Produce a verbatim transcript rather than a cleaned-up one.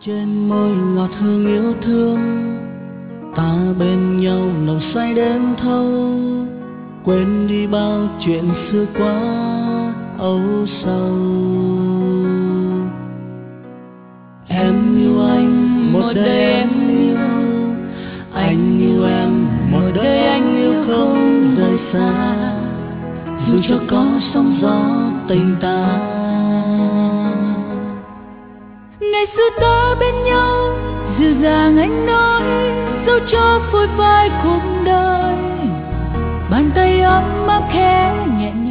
Trên môi ngọt hương yêu thương, ta bên nhau nồng say đêm thâu, quên đi bao chuyện xưa quá âu sầu. Em yêu anh, một đời em yêu, anh yêu em, một đời anh yêu không rời xa, dù cho có sóng gió tình ta. Ngày xưa ta bên nhau dịu dàng anh nói, dẫu cho phôi phai cuộc đời, bàn tay ấm áp khẽ nhẹ